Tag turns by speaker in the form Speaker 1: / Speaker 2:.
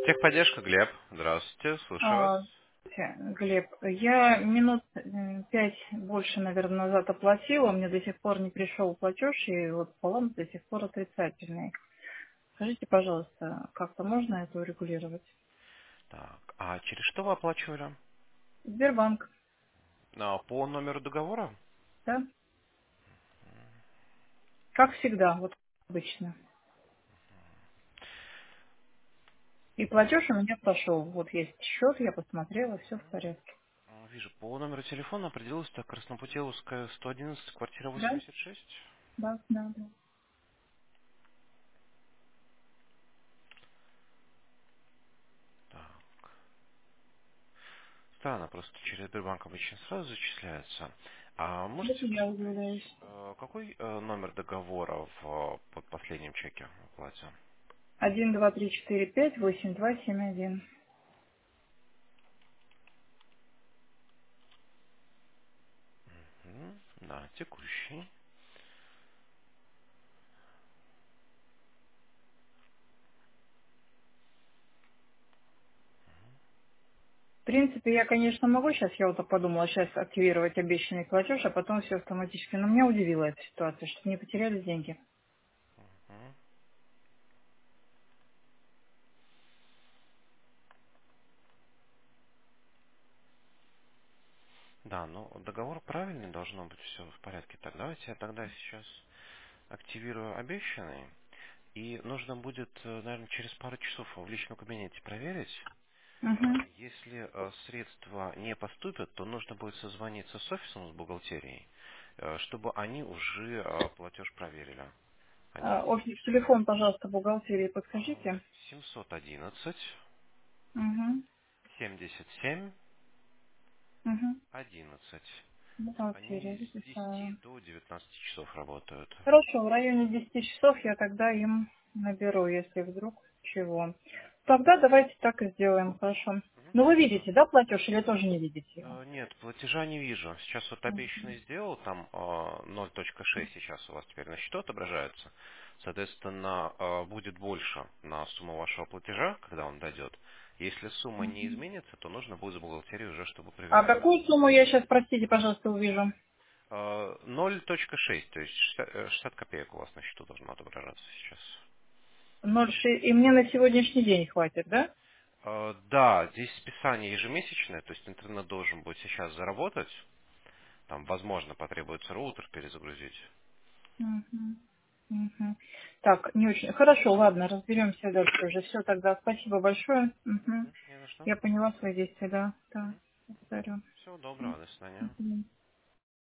Speaker 1: Техподдержка, Глеб. Здравствуйте, слушаю вас.
Speaker 2: А, Глеб, я минут 5 больше, наверное, назад оплатила, мне до сих пор не пришел платеж, и вот баланс до сих пор отрицательный. Скажите, пожалуйста, как-то можно это урегулировать?
Speaker 1: Так, а через что вы оплачивали?
Speaker 2: Сбербанк,
Speaker 1: По номеру договора?
Speaker 2: да? Как всегда, вот обычно. И платеж у меня пошел. Вот есть счет, я посмотрела, все в порядке.
Speaker 1: Вижу, по номеру телефона определилась так Краснопутиловская, 111, квартира
Speaker 2: Да?
Speaker 1: 86.
Speaker 2: Да, да, да.
Speaker 1: Так, странно, просто через Сбербанк обычно сразу зачисляется. А
Speaker 2: Вот
Speaker 1: можете
Speaker 2: и я
Speaker 1: посмотреть,
Speaker 2: удивляюсь.
Speaker 1: какой номер договора под последним чеке оплате?
Speaker 2: 1, 2, 3, 4, 5, 8, 2, 7, 1.
Speaker 1: Да, текущий.
Speaker 2: В принципе, я, конечно, могу сейчас, я вот подумала, сейчас активировать обещанный платеж, а потом все автоматически. Но меня удивила эта ситуация, что не потеряли деньги.
Speaker 1: Мгм. Да, ну договор правильный, должно быть все в порядке. Так, давайте я тогда сейчас активирую обещанный. И нужно будет, наверное, через пару часов в личном кабинете проверить.
Speaker 2: Угу.
Speaker 1: Если средства не поступят, то нужно будет созвониться с офисом, с бухгалтерией, чтобы они уже платеж проверили. Они
Speaker 2: Офис,
Speaker 1: периодически
Speaker 2: телефон,
Speaker 1: проверяют.
Speaker 2: пожалуйста, бухгалтерии
Speaker 1: А,
Speaker 2: подскажите.
Speaker 1: 711
Speaker 2: Угу.
Speaker 1: 77
Speaker 2: Угу.
Speaker 1: 11. Они
Speaker 2: Бухгалтерия,
Speaker 1: с 10
Speaker 2: записала.
Speaker 1: до 19 часов работают.
Speaker 2: Хорошо, в районе 10 часов я тогда им наберу, если вдруг чего. Тогда давайте так и сделаем, хорошо.
Speaker 1: Мгм.
Speaker 2: Ну вы
Speaker 1: Да.
Speaker 2: видите, да, платеж или тоже не видите его?
Speaker 1: Нет, платежа не вижу. Сейчас вот обещанный сделал, там 0.6 сейчас у вас теперь на счету отображается. Соответственно, будет больше на сумму вашего платежа, когда он дойдет. Если сумма не
Speaker 2: Мгм.
Speaker 1: изменится, то нужно будет за бухгалтерию уже, чтобы
Speaker 2: А
Speaker 1: проверяли.
Speaker 2: какую сумму я сейчас, простите, пожалуйста, увижу?
Speaker 1: 0.6, то есть 60 копеек у вас на счету должно отображаться сейчас.
Speaker 2: 0,6. И мне на сегодняшний день хватит, да?
Speaker 1: Да, здесь списание ежемесячное, то есть интернет должен будет сейчас заработать. Там, возможно, потребуется роутер перезагрузить.
Speaker 2: Мгм. Мгм. Так, не очень. Хорошо, ладно, разберемся дальше уже. Все тогда. Спасибо большое. Мгм.
Speaker 1: Не за что.
Speaker 2: Я поняла свои действия, да. Да. Благодарю.
Speaker 1: Всего доброго, до свидания.
Speaker 2: Мгм.